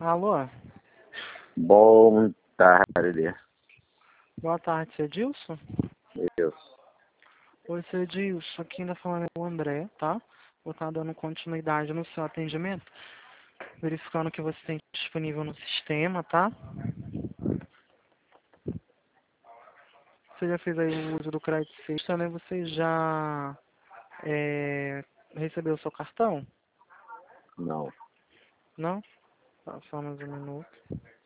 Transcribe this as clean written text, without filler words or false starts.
Alô? Boa tarde. Boa tarde, seu Edilson? Eu. Oi, seu Edilson, aqui ainda falando é o André, tá? Vou estar dando continuidade no seu atendimento, verificando o que você tem disponível no sistema, tá? Você já fez aí o uso do crédito sexta, né? Você já recebeu o seu cartão? Não. Não? Tá, só mais um minuto.